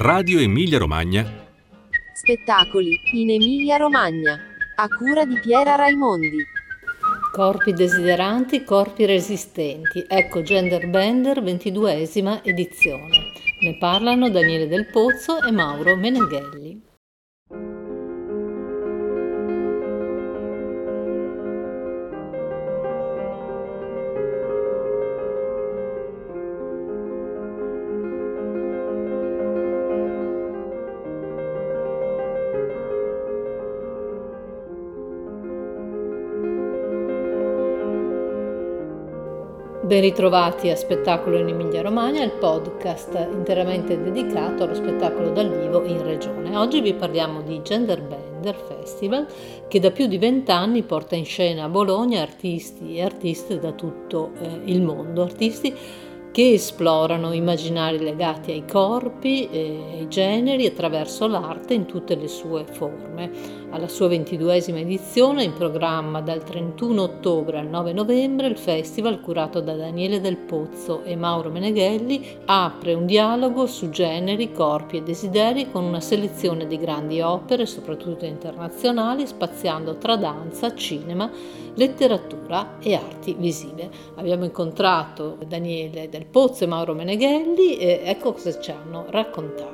Radio Emilia Romagna. Spettacoli in Emilia-Romagna, a cura di Piera Raimondi. Corpi desideranti, corpi resistenti. Ecco Gender Bender, 22esima edizione. Ne parlano Daniele Del Pozzo e Mauro Meneghelli. Ben ritrovati a Spettacolo in Emilia-Romagna, il podcast interamente dedicato allo spettacolo dal vivo in regione. Oggi vi parliamo di Gender Bender Festival, che da più di 20 anni porta in scena a Bologna artisti e artiste da tutto il mondo, artisti che esplorano immaginari legati ai corpi e ai generi attraverso l'arte in tutte le sue forme. Alla sua 22esima edizione, in programma dal 31 ottobre al 9 novembre, il festival, curato da Daniele Del Pozzo e Mauro Meneghelli, apre un dialogo su generi, corpi e desideri con una selezione di grandi opere, soprattutto internazionali, spaziando tra danza, cinema, letteratura e arti visive. Abbiamo incontrato Daniele Del Pozzo e Mauro Meneghelli e ecco cosa ci hanno raccontato.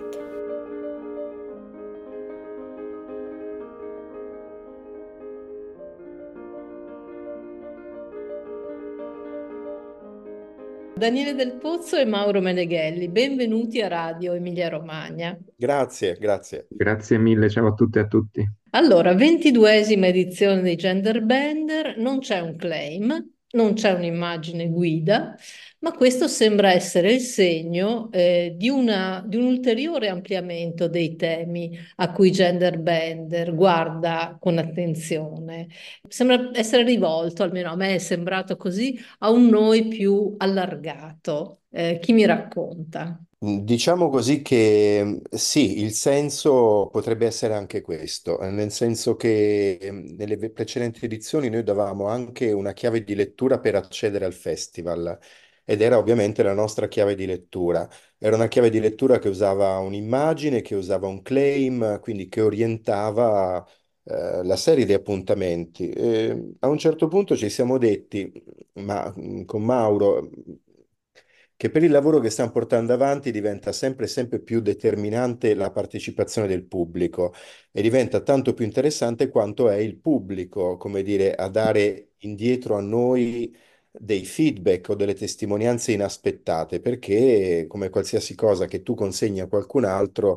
Daniele Del Pozzo e Mauro Meneghelli, benvenuti a Radio Emilia Romagna. Grazie. Grazie mille, ciao a tutte e a tutti. Allora, 22esima edizione di Gender Bender, non c'è un claim, non c'è un'immagine guida, ma questo sembra essere il segno di un ulteriore ampliamento dei temi a cui Gender Bender guarda con attenzione. Sembra essere rivolto, almeno a me è sembrato così, a un noi più allargato. Chi mi racconta? Diciamo così che sì, il senso potrebbe essere anche questo, nel senso che nelle precedenti edizioni noi davamo anche una chiave di lettura per accedere al festival ed era ovviamente la nostra chiave di lettura. Era una chiave di lettura che usava un'immagine, che usava un claim, quindi che orientava la serie di appuntamenti. E a un certo punto ci siamo detti, ma con Mauro, che per il lavoro che stiamo portando avanti diventa sempre più determinante la partecipazione del pubblico e diventa tanto più interessante quanto è il pubblico, come dire, a dare indietro a noi dei feedback o delle testimonianze inaspettate, perché come qualsiasi cosa che tu consegni a qualcun altro,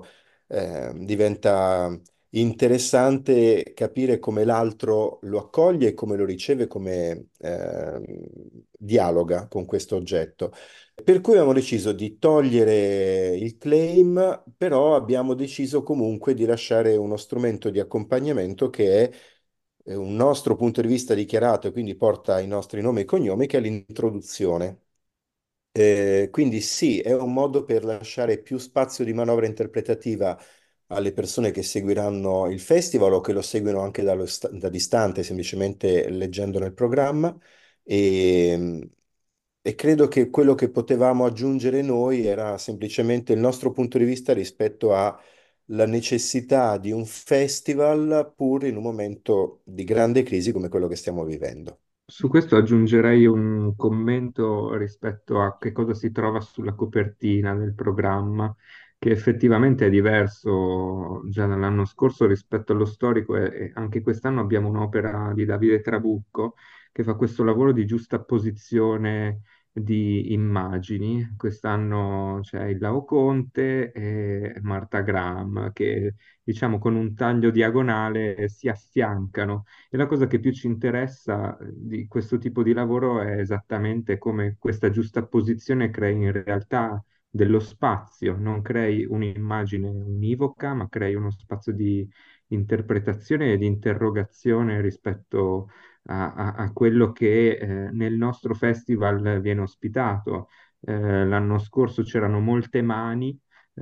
diventa interessante capire come l'altro lo accoglie e come lo riceve, come dialoga con questo oggetto. Per cui abbiamo deciso di togliere il claim, però abbiamo deciso comunque di lasciare uno strumento di accompagnamento che è un nostro punto di vista dichiarato e quindi porta i nostri nomi e cognomi, che è l'introduzione. Quindi sì, è un modo per lasciare più spazio di manovra interpretativa alle persone che seguiranno il festival o che lo seguono anche da distante, semplicemente leggendo nel programma. E, e credo che quello che potevamo aggiungere noi era semplicemente il nostro punto di vista rispetto alla necessità di un festival pur in un momento di grande crisi come quello che stiamo vivendo. Su questo aggiungerei un commento rispetto a che cosa si trova sulla copertina del programma, che effettivamente è diverso già dall'anno scorso rispetto allo storico e anche quest'anno abbiamo un'opera di Davide Trabucco che fa questo lavoro di giustapposizione di immagini. Quest'anno c'è il Laocoonte e Marta Graham che diciamo con un taglio diagonale si affiancano e la cosa che più ci interessa di questo tipo di lavoro è esattamente come questa giustapposizione crei in realtà dello spazio, non crei un'immagine univoca, ma crei uno spazio di interpretazione e di interrogazione rispetto a quello che nel nostro festival viene ospitato. L'anno scorso c'erano molte mani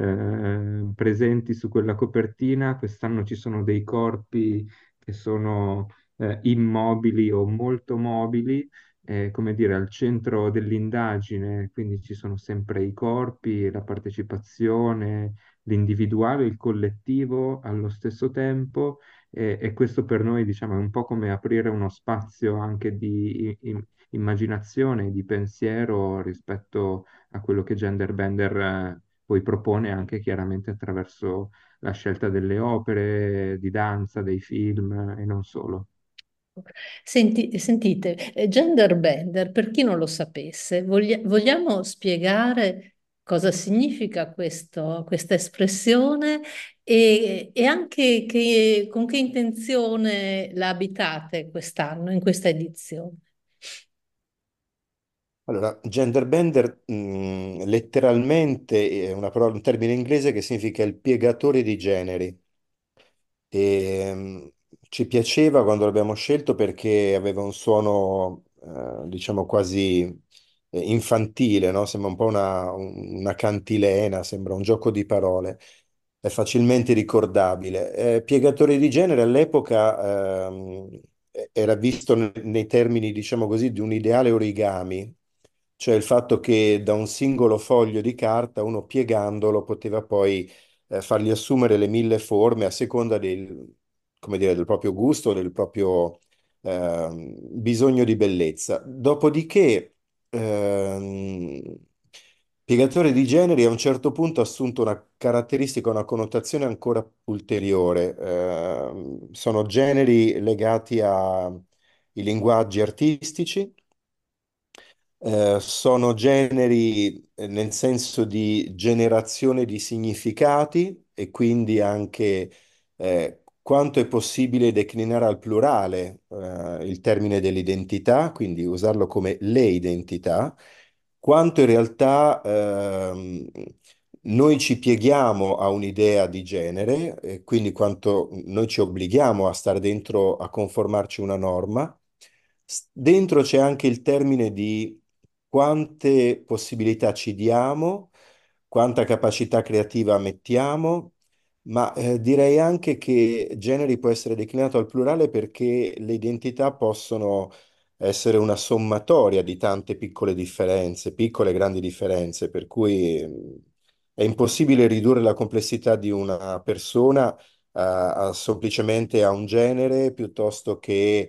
presenti su quella copertina, quest'anno ci sono dei corpi che sono immobili o molto mobili, come dire, al centro dell'indagine, quindi ci sono sempre i corpi, la partecipazione, l'individuale e il collettivo allo stesso tempo e questo per noi, diciamo, è un po' come aprire uno spazio anche di immaginazione, di pensiero rispetto a quello che Genderbender poi propone anche chiaramente attraverso la scelta delle opere di danza, dei film e non solo. Sentite, gender bender, per chi non lo sapesse, vogliamo spiegare cosa significa questa espressione e anche con che intenzione la abitate quest'anno, in questa edizione? Allora, gender bender, letteralmente è una parola, un termine inglese che significa il piegatore di generi. E, ci piaceva quando l'abbiamo scelto perché aveva un suono, diciamo, quasi infantile, no? Sembra un po' una cantilena, sembra un gioco di parole. È facilmente ricordabile. Piegatore di genere all'epoca era visto nei termini, diciamo così, di un ideale origami, cioè il fatto che da un singolo foglio di carta uno piegandolo poteva poi fargli assumere le mille forme a seconda come dire, del proprio gusto, del proprio bisogno di bellezza. Dopodiché, piegatore di generi a un certo punto ha assunto una caratteristica, una connotazione ancora ulteriore. Sono generi legati ai linguaggi artistici, sono generi nel senso di generazione di significati e quindi anche quanto è possibile declinare al plurale il termine dell'identità, quindi usarlo come le identità, quanto in realtà noi ci pieghiamo a un'idea di genere e quindi quanto noi ci obblighiamo a stare dentro, a conformarci a una norma. Dentro c'è anche il termine di quante possibilità ci diamo, quanta capacità creativa mettiamo, ma direi anche che generi può essere declinato al plurale perché le identità possono essere una sommatoria di tante piccole differenze, piccole e grandi differenze, per cui è impossibile ridurre la complessità di una persona semplicemente a un genere piuttosto che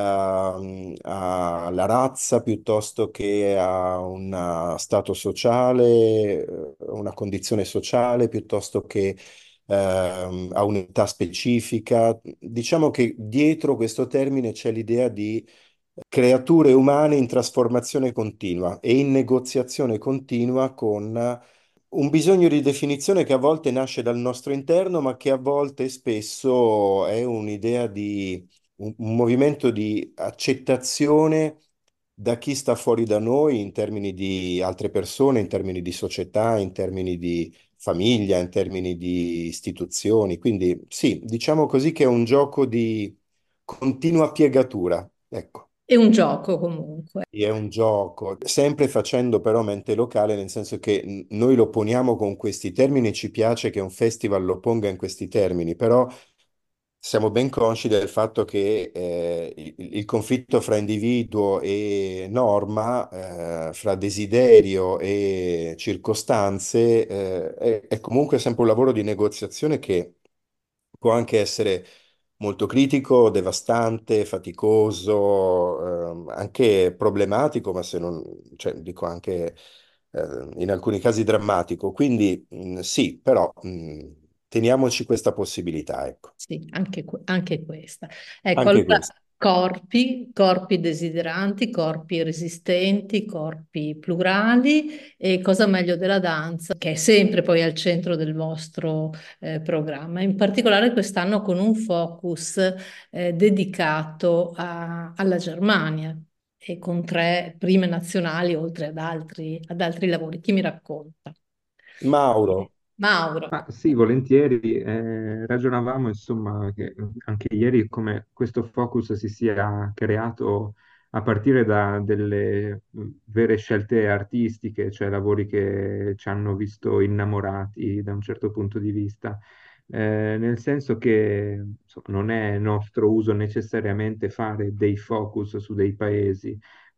alla razza piuttosto che a un stato sociale, una condizione sociale, piuttosto che a un'età specifica. Diciamo che dietro questo termine c'è l'idea di creature umane in trasformazione continua e in negoziazione continua con un bisogno di definizione che a volte nasce dal nostro interno, ma che a volte e spesso è un'idea di un movimento di accettazione da chi sta fuori da noi in termini di altre persone, in termini di società, in termini di famiglia, in termini di istituzioni. Quindi sì, diciamo così che è un gioco di continua piegatura, ecco. È un gioco comunque. È un gioco, sempre facendo però mente locale, nel senso che noi lo poniamo con questi termini, ci piace che un festival lo ponga in questi termini, però siamo ben consci del fatto che il conflitto fra individuo e norma, fra desiderio e circostanze, è comunque sempre un lavoro di negoziazione che può anche essere molto critico, devastante, faticoso, anche problematico, ma se non, cioè, dico anche in alcuni casi drammatico. Quindi sì, però teniamoci questa possibilità, ecco. Sì, anche questa. Ecco, Anche allora questo. corpi desideranti, corpi resistenti, corpi plurali e cosa meglio della danza, che è sempre poi al centro del vostro programma, in particolare quest'anno con un focus dedicato alla Germania e con tre prime nazionali oltre ad altri lavori. Chi mi racconta? Mauro, Mauro. Ma sì, volentieri. Ragionavamo, insomma, che anche ieri come questo focus si sia creato a partire da delle vere scelte artistiche, cioè lavori che ci hanno visto innamorati da un certo punto di vista. Nel senso che insomma, non è nostro uso necessariamente fare dei focus su dei paesi,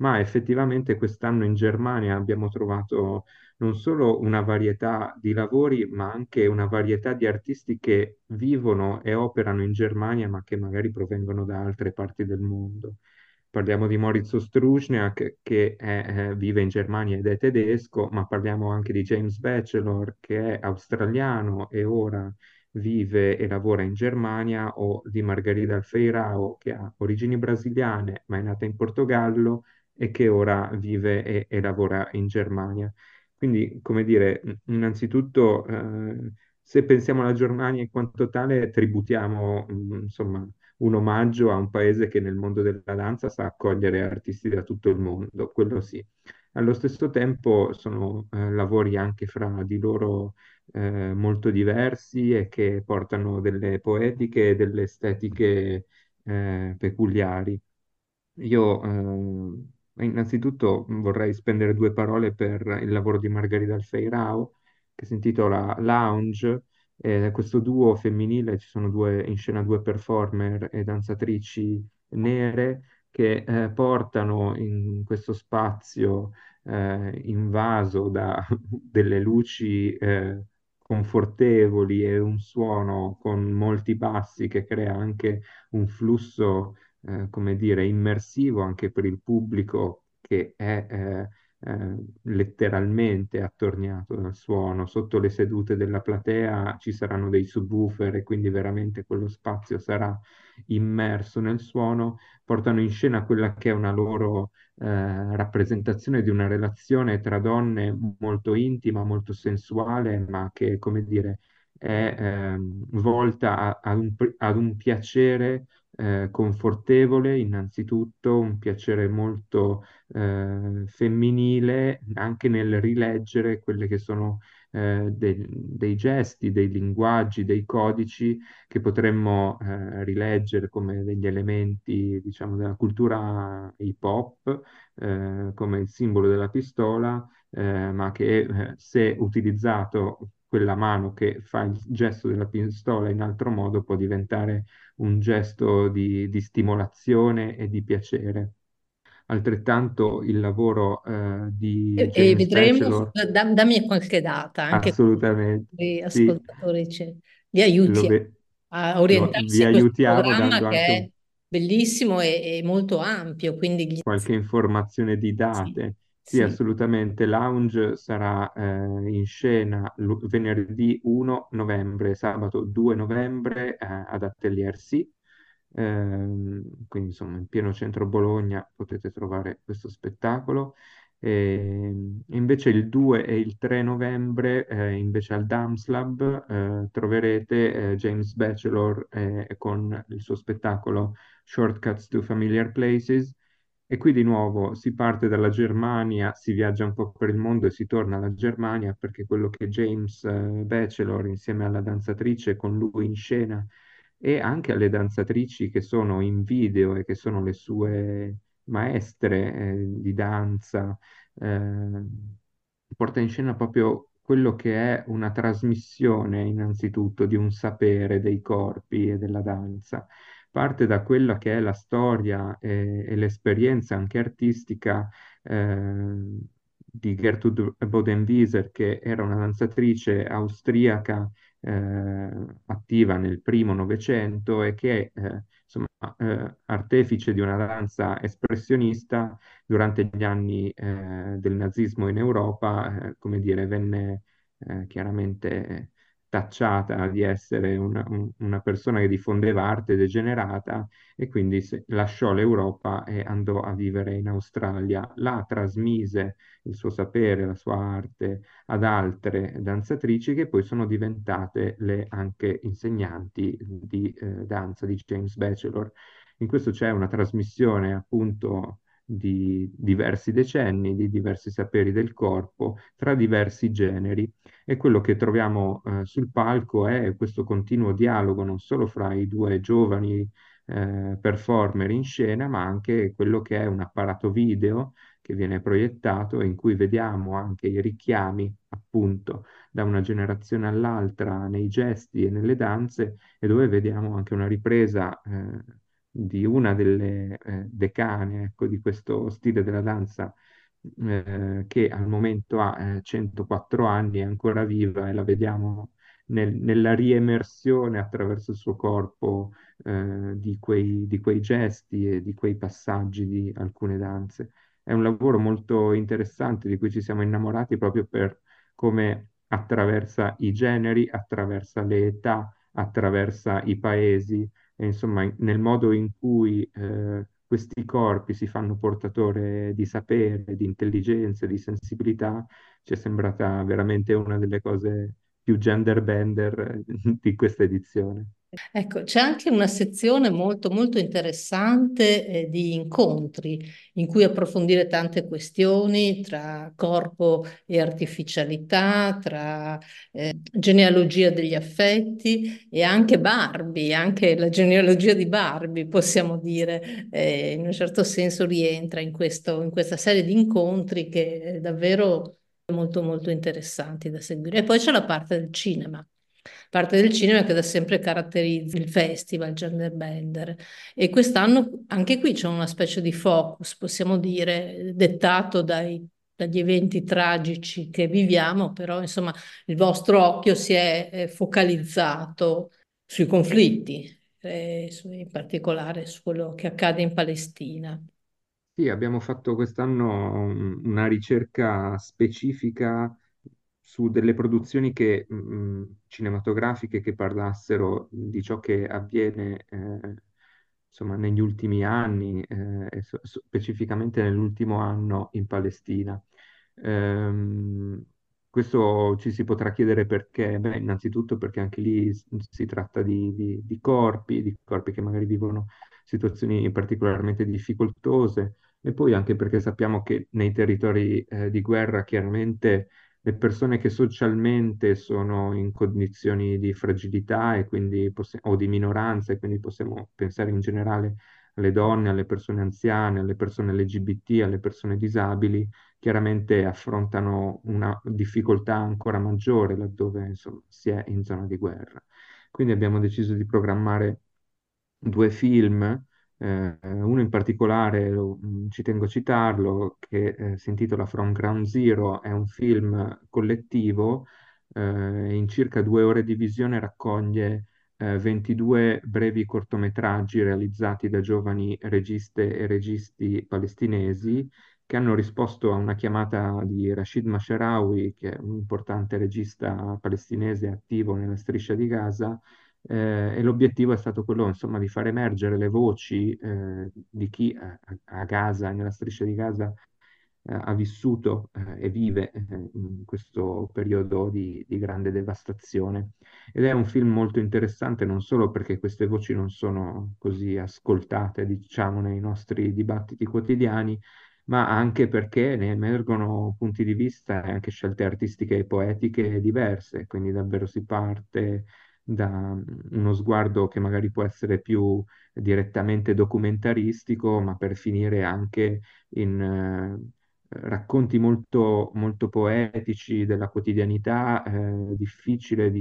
ma effettivamente quest'anno in Germania abbiamo trovato non solo una varietà di lavori, ma anche una varietà di artisti che vivono e operano in Germania, ma che magari provengono da altre parti del mondo. Parliamo di Maurizio Strusniak vive in Germania ed è tedesco, ma parliamo anche di James Batchelor che è australiano e ora vive e lavora in Germania, o di Margarida Alfeirao che ha origini brasiliane ma è nata in Portogallo e che ora vive e lavora in Germania. Quindi, come dire, innanzitutto, se pensiamo alla Germania in quanto tale, tributiamo, insomma, un omaggio a un paese che nel mondo della danza sa accogliere artisti da tutto il mondo, quello sì. Allo stesso tempo sono lavori anche fra di loro molto diversi e che portano delle poetiche e delle estetiche peculiari. Io innanzitutto vorrei spendere due parole per il lavoro di Margherita Alfeirao, che si intitola Lounge. Questo duo femminile, ci sono in scena due performer e danzatrici nere che portano in questo spazio invaso da delle luci confortevoli e un suono con molti bassi che crea anche un flusso come dire, immersivo anche per il pubblico che è letteralmente attorniato dal suono. Sotto le sedute della platea ci saranno dei subwoofer e quindi veramente quello spazio sarà immerso nel suono. Portano in scena quella che è una loro rappresentazione di una relazione tra donne molto intima, molto sensuale, ma che, come dire, è volta ad un piacere confortevole innanzitutto, un piacere molto femminile anche nel rileggere quelle che sono dei gesti, dei linguaggi, dei codici che potremmo rileggere come degli elementi, diciamo, della cultura hip hop, come il simbolo della pistola, ma che se utilizzato quella mano che fa il gesto della pistola in altro modo può diventare un gesto di stimolazione e di piacere. Altrettanto il lavoro di E James vedremo, Batchelor, dammi qualche data, anche assolutamente, gli sì, ascoltatori li aiuti ve- a vi orientarsi in questo aiutiamo programma dando che anche è bellissimo e molto ampio, quindi qualche informazione di sì, date. Sì, sì. assolutamente. Lounge sarà in scena venerdì 1 novembre, sabato 2 novembre ad Atelier Sì. Quindi insomma in pieno centro Bologna potete trovare questo spettacolo. Invece il 2 e il 3 novembre, invece al Dams Lab, troverete James Batchelor con il suo spettacolo Shortcuts to Familiar Places. E qui di nuovo si parte dalla Germania, si viaggia un po' per il mondo e si torna alla Germania perché quello che James Batchelor insieme alla danzatrice con lui in scena e anche alle danzatrici che sono in video e che sono le sue maestre di danza, eh, porta in scena proprio quello che è una trasmissione innanzitutto di un sapere dei corpi e della danza. Parte da quella che è la storia e l'esperienza anche artistica di Gertrude Bodenwieser, che era una danzatrice austriaca attiva nel primo Novecento e che insomma, artefice di una danza espressionista durante gli anni del nazismo in Europa, come dire, venne chiaramente tacciata di essere una persona che diffondeva arte degenerata e quindi lasciò l'Europa e andò a vivere in Australia. Là trasmise il suo sapere, la sua arte ad altre danzatrici che poi sono diventate le anche insegnanti di danza di James Batchelor. In questo c'è una trasmissione appunto di diversi decenni, di diversi saperi del corpo, tra diversi generi. E quello che troviamo sul palco è questo continuo dialogo non solo fra i due giovani performer in scena, ma anche quello che è un apparato video che viene proiettato e in cui vediamo anche i richiami, appunto, da una generazione all'altra nei gesti e nelle danze e dove vediamo anche una ripresa di una delle decane, ecco, di questo stile della danza, che al momento ha 104 anni, è ancora viva e la vediamo nella riemersione attraverso il suo corpo di quei gesti e di quei passaggi di alcune danze. È un lavoro molto interessante di cui ci siamo innamorati proprio per come attraversa i generi, attraversa le età, attraversa i paesi e insomma nel modo in cui questi corpi si fanno portatore di sapere, di intelligenza, di sensibilità, ci è sembrata veramente una delle cose più gender bender di questa edizione. Ecco, c'è anche una sezione molto, molto interessante, di incontri in cui approfondire tante questioni tra corpo e artificialità, tra genealogia degli affetti e anche Barbie, anche la genealogia di Barbie, possiamo dire, in un certo senso rientra in questa serie di incontri che è davvero molto, molto interessanti da seguire. E poi c'è la parte del cinema che da sempre caratterizza il festival Gender Bender. E quest'anno anche qui c'è una specie di focus, possiamo dire, dettato dagli eventi tragici che viviamo, però insomma il vostro occhio si è focalizzato sui conflitti, in particolare su quello che accade in Palestina. Sì, abbiamo fatto quest'anno una ricerca specifica su delle produzioni cinematografiche che parlassero di ciò che avviene insomma, negli ultimi anni e specificamente nell'ultimo anno in Palestina. Ehm, Questo ci si potrà chiedere perché? Beh, innanzitutto perché anche lì si tratta di corpi che magari vivono situazioni particolarmente difficoltose e poi anche perché sappiamo che nei territori di guerra chiaramente le persone che socialmente sono in condizioni di fragilità e quindi o di minoranza e quindi possiamo pensare in generale alle donne, alle persone anziane, alle persone LGBT, alle persone disabili, chiaramente affrontano una difficoltà ancora maggiore laddove insomma, si è in zona di guerra. Quindi abbiamo deciso di programmare due film, uno in particolare, ci tengo a citarlo, che si intitola From Ground Zero, è un film collettivo, in circa 2 ore di visione raccoglie 22 brevi cortometraggi realizzati da giovani registe e registi palestinesi che hanno risposto a una chiamata di Rashid Masharawi, che è un importante regista palestinese attivo nella striscia di Gaza, e l'obiettivo è stato quello, insomma, di far emergere le voci di chi a Gaza, nella striscia di Gaza, ha vissuto e vive in questo periodo di grande devastazione. Ed è un film molto interessante non solo perché queste voci non sono così ascoltate, diciamo, nei nostri dibattiti quotidiani, ma anche perché ne emergono punti di vista e anche scelte artistiche e poetiche diverse, quindi davvero si parte da uno sguardo che magari può essere più direttamente documentaristico, ma per finire anche in racconti molto, molto poetici della quotidianità difficile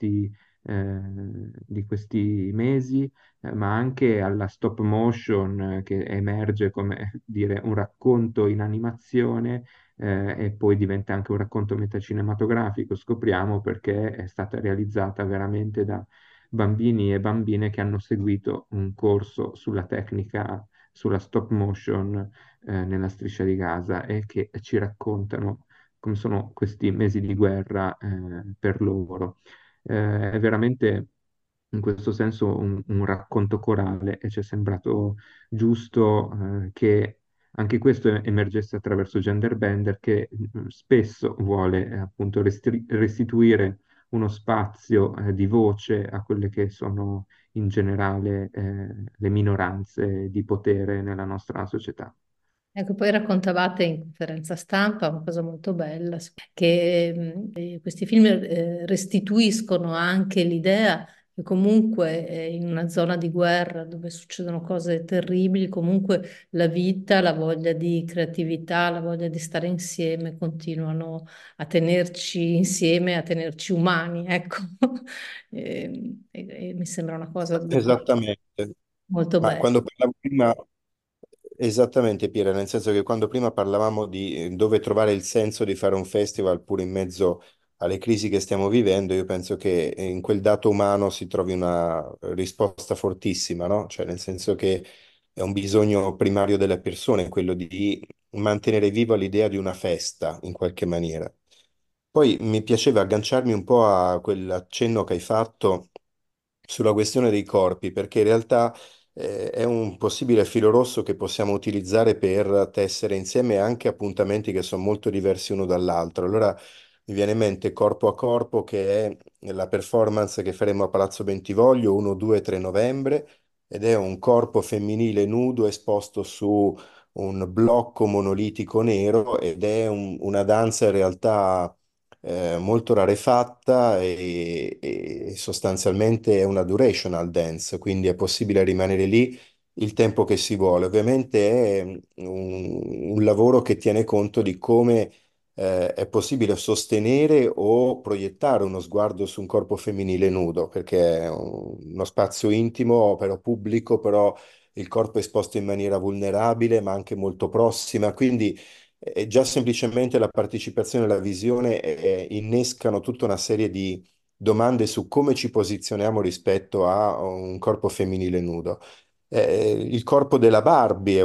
di questi mesi, ma anche alla stop motion che emerge come dire un racconto in animazione e poi diventa anche un racconto metacinematografico, scopriamo perché è stata realizzata veramente da bambini e bambine che hanno seguito un corso sulla tecnica, sulla stop motion nella striscia di Gaza e che ci raccontano come sono questi mesi di guerra per loro. È veramente in questo senso un racconto corale e ci è sembrato giusto che anche questo emergesse attraverso Gender Bender che spesso vuole appunto restituire uno spazio di voce a quelle che sono in generale le minoranze di potere nella nostra società. Ecco, poi raccontavate in conferenza stampa una cosa molto bella, che questi film restituiscono anche l'idea che comunque in una zona di guerra dove succedono cose terribili, comunque la vita, la voglia di creatività, la voglia di stare insieme continuano a tenerci insieme, a tenerci umani, ecco. E mi sembra una cosa... Esattamente. Molto Ma bello. quando parlavo prima, esattamente Piera, nel senso che quando prima parlavamo di dove trovare il senso di fare un festival pure in mezzo alle crisi che stiamo vivendo, io penso che in quel dato umano si trovi una risposta fortissima, no? Cioè nel senso che è un bisogno primario delle persone, quello di mantenere viva l'idea di una festa in qualche maniera. Poi mi piaceva agganciarmi un po' a quell'accenno che hai fatto sulla questione dei corpi, perché in realtà è un possibile filo rosso che possiamo utilizzare per tessere insieme anche appuntamenti che sono molto diversi uno dall'altro. Allora mi viene in mente Corpo a Corpo, che è la performance che faremo a Palazzo Bentivoglio 1, 2, 3 novembre, ed è un corpo femminile nudo esposto su un blocco monolitico nero ed è una danza in realtà molto rarefatta e sostanzialmente è una durational dance, quindi è possibile rimanere lì il tempo che si vuole. Ovviamente è un lavoro che tiene conto di come è possibile sostenere o proiettare uno sguardo su un corpo femminile nudo, perché è uno spazio intimo, però pubblico, però il corpo è esposto in maniera vulnerabile, ma anche molto prossima. Quindi già semplicemente la partecipazione e la visione innescano tutta una serie di domande su come ci posizioniamo rispetto a un corpo femminile nudo. Il corpo della Barbie è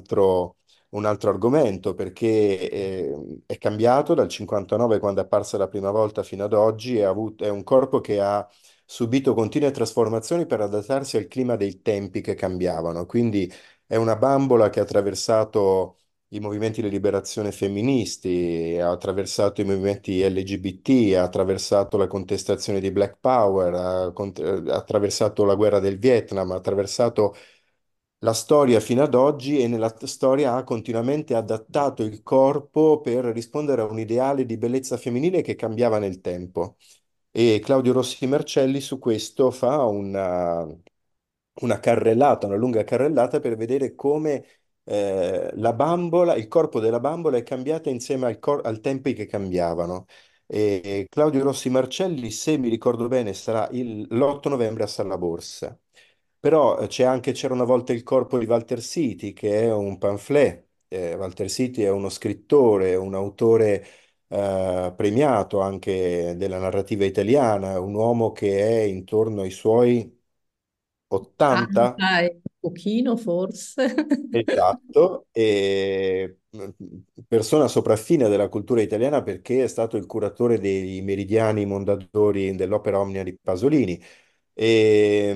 un altro argomento perché è cambiato dal 59 quando è apparsa la prima volta fino ad oggi, è un corpo che ha subito continue trasformazioni per adattarsi al clima dei tempi che cambiavano. Quindi è una bambola che ha attraversato i movimenti di liberazione femministi, ha attraversato i movimenti LGBT, ha attraversato la contestazione di Black Power, ha attraversato la guerra del Vietnam, ha attraversato la storia fino ad oggi e nella storia ha continuamente adattato il corpo per rispondere a un ideale di bellezza femminile che cambiava nel tempo. E Claudio Rossi Mercelli su questo fa una carrellata, una lunga carrellata per vedere come la bambola, il corpo della bambola è cambiata insieme al tempi che cambiavano. E Claudio Rossi Marcelli, se mi ricordo bene, sarà l'8 novembre a Sala Borsa. Però c'era una volta il corpo di Walter City, che è un pamphlet. Walter City è uno scrittore, un autore premiato anche della narrativa italiana, un uomo che è intorno ai suoi 80. Canta un pochino forse. Esatto, e persona sopraffina della cultura italiana perché è stato il curatore dei Meridiani Mondadori dell'Opera Omnia di Pasolini. E,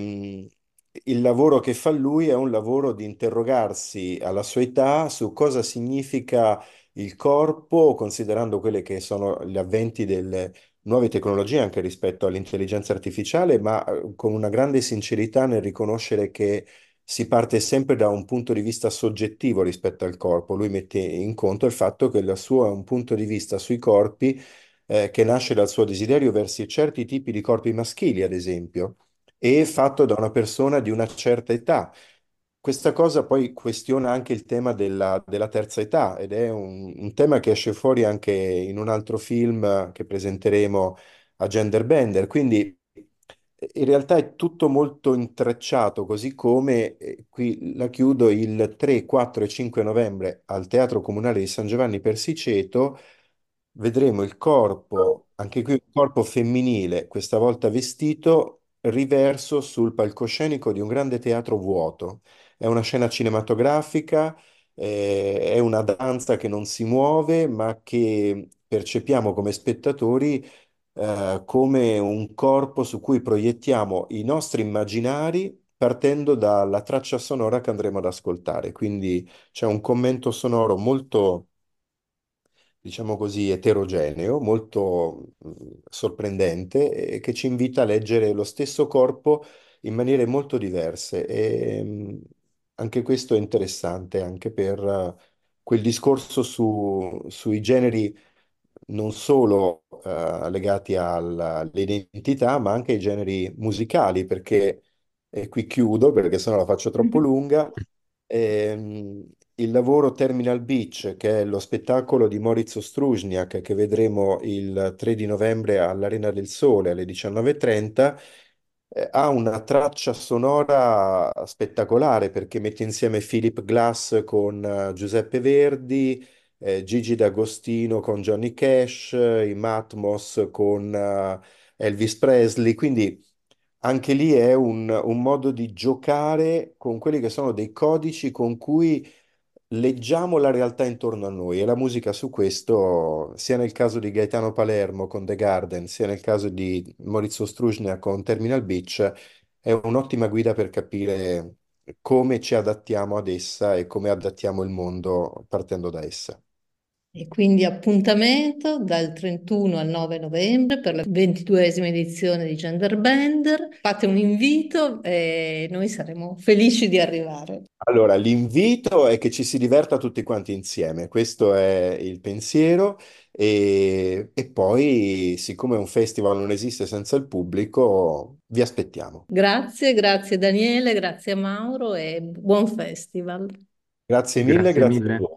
il lavoro che fa lui è un lavoro di interrogarsi alla sua età su cosa significa il corpo, considerando quelle che sono gli avventi delle nuove tecnologie anche rispetto all'intelligenza artificiale, ma con una grande sincerità nel riconoscere che si parte sempre da un punto di vista soggettivo rispetto al corpo. Lui mette in conto il fatto che il suo è un punto di vista sui corpi che nasce dal suo desiderio verso certi tipi di corpi maschili, ad esempio, e fatto da una persona di una certa età. Questa cosa poi questiona anche il tema della terza età ed è un tema che esce fuori anche in un altro film che presenteremo a Gender Bender. Quindi in realtà è tutto molto intrecciato, così come qui la chiudo il 3, 4 e 5 novembre al Teatro Comunale di San Giovanni Persiceto. Vedremo il corpo, anche qui un corpo femminile, questa volta vestito, riverso sul palcoscenico di un grande teatro vuoto. È una scena cinematografica, è una danza che non si muove, ma che percepiamo come spettatori come un corpo su cui proiettiamo i nostri immaginari partendo dalla traccia sonora che andremo ad ascoltare. Quindi c'è un commento sonoro molto, diciamo così, eterogeneo, molto sorprendente e che ci invita a leggere lo stesso corpo in maniere molto diverse. E, anche questo è interessante, anche per quel discorso sui generi non solo legati all'identità, ma anche ai generi musicali, perché, e qui chiudo perché sennò la faccio troppo lunga, il lavoro Terminal Beach, che è lo spettacolo di Moritz Ostružniak, che vedremo il 3 di novembre all'Arena del Sole alle 19:30, ha una traccia sonora spettacolare perché mette insieme Philip Glass con Giuseppe Verdi, Gigi D'Agostino con Johnny Cash, i Matmos con Elvis Presley, quindi anche lì è un modo di giocare con quelli che sono dei codici con cui leggiamo la realtà intorno a noi e la musica su questo, sia nel caso di Gaetano Palermo con The Garden, sia nel caso di Maurizio Strusnia con Terminal Beach, è un'ottima guida per capire come ci adattiamo ad essa e come adattiamo il mondo partendo da essa. E quindi appuntamento dal 31 al 9 novembre per la 22esima edizione di Gender Bender. Fate un invito e noi saremo felici di arrivare. Allora, l'invito è che ci si diverta tutti quanti insieme, questo è il pensiero e poi, siccome un festival non esiste senza il pubblico, vi aspettiamo. Grazie, grazie Daniele, grazie a Mauro e buon festival. Grazie mille, Grazie grazie a mille. voi.